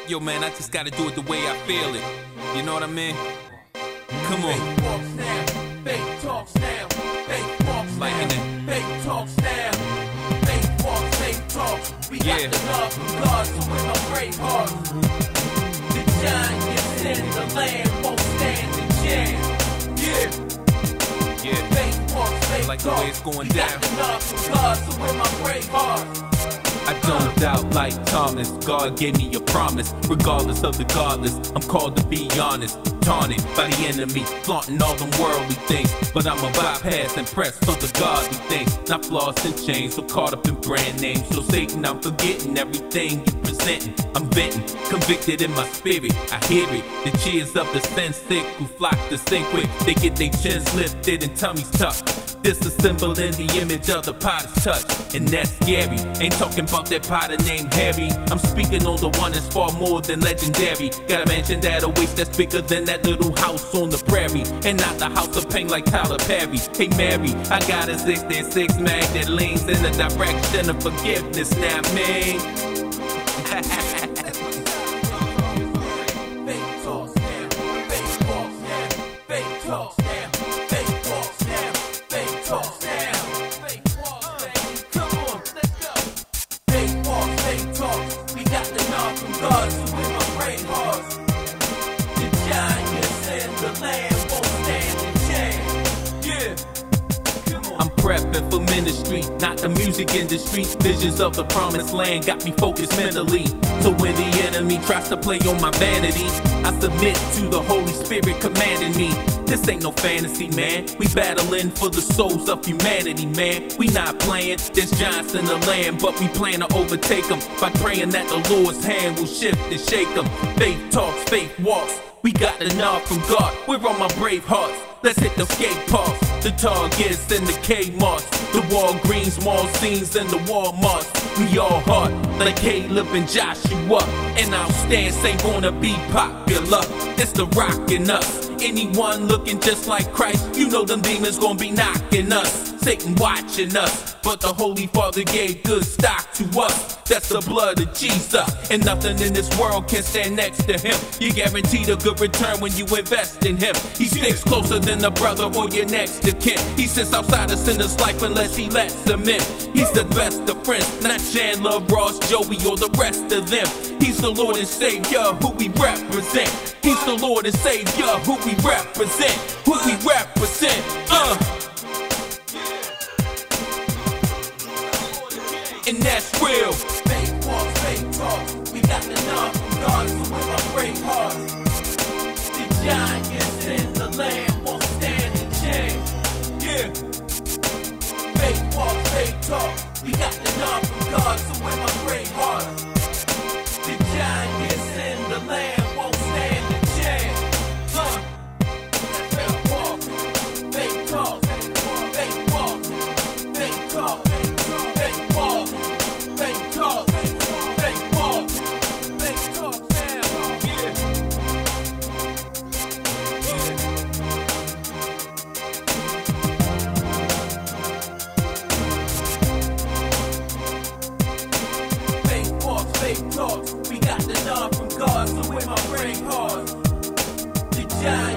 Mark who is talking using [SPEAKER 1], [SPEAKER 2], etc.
[SPEAKER 1] Yo, man, I just gotta do it the way I feel it. You know what I mean? Come on.
[SPEAKER 2] Fake walks now, fake talks now, fake walks
[SPEAKER 1] Liking
[SPEAKER 2] now,
[SPEAKER 1] it.
[SPEAKER 2] fake talks now, fake walks, fake talks. We got
[SPEAKER 1] Yeah.
[SPEAKER 2] the love from God, so with my brave heart. The giants in the land won't stand a chance. Yeah.
[SPEAKER 1] Yeah.
[SPEAKER 2] Fake walks, fake
[SPEAKER 1] Like the way
[SPEAKER 2] talks.
[SPEAKER 1] it's going
[SPEAKER 2] We got
[SPEAKER 1] down.
[SPEAKER 2] the love from God, so with my brave heart.
[SPEAKER 1] I don't doubt like Thomas. God gave me a promise. Regardless of the godless, I'm called to be honest. Taunted by the enemy, flaunting all them worldly things. But I'm a bypass and press for the godly things. Not floss and chains, so caught up in brand names. So Satan, I'm forgetting everything you presenting. I'm venting, convicted in my spirit. I hear it. The cheers of the sin sick who flock to sing quick. They get their chins lifted and tummies tucked. Disassembling the image of the potter's touch, and that's scary. Ain't talking about that potter named Harry. I'm speaking on the one that's far more than legendary. Gotta mention that a waste that's bigger than that little house on the prairie, and not the house of pain like Tyler Perry. Hey Mary, I got a 66 mag that leans in the direction of forgiveness. Now me.
[SPEAKER 2] Fake talks now, fake walks now, fake talks now, fake walks now, fake talks now, fake walks now. Come on, let's go. Fake walks, fake talks. We got the nod from God, so with my brave hearts. The giants in the land won't stand a chance. Yeah. Come on.
[SPEAKER 1] I'm prepping for ministry, not the music industry. Visions of the promised land got me focused mentally. So when the enemy tries to play on my vanity, I submit to the Holy Spirit commanding me. This ain't no fantasy, man. We battling for the souls of humanity, man. We not playing, there's giants in the land, but we plan to overtake them by praying that the Lord's hand will shift and shake them. Faith talks, faith walks. We got the nod from God. We're on my brave hearts. Let's hit the skate parks, the Targets and the Kmarts, the Walgreens, mall scenes and the Walmarts. We all hard like Caleb and Joshua, and our stance ain't gonna be popular. It's the rock in us. Anyone looking just like Christ, you know them demons gonna be knocking us. Satan watching us, but the Holy Father gave good stock to us. That's the blood of Jesus, and nothing in this world can stand next to him. You guaranteed a good return when you invest in him. He sticks closer than a brother or your next to kin. He sits outside a sinner's life unless he lets them in. He's the best of friends, not Chandler, Ross, Joey, or the rest of them. He's the Lord and Savior who we represent. He's the Lord and Savior who we represent. Who we represent. And that's real.
[SPEAKER 2] Fake walks, fake talks. We got the nod from God, so with my brave hearts. The giants in the land won't stand a chance.
[SPEAKER 1] Yeah.
[SPEAKER 2] Fake walks, fake talks. We got the nod from God, so with my brave hearts. The giants in the land won't stand a chance. Fake walks, fake talks. Fake walks, fake talks. Fake walks, fake talks. Fake walks, fake talks. Fake walks, fake talks. We got the nod from God, so with my brave heart. The giant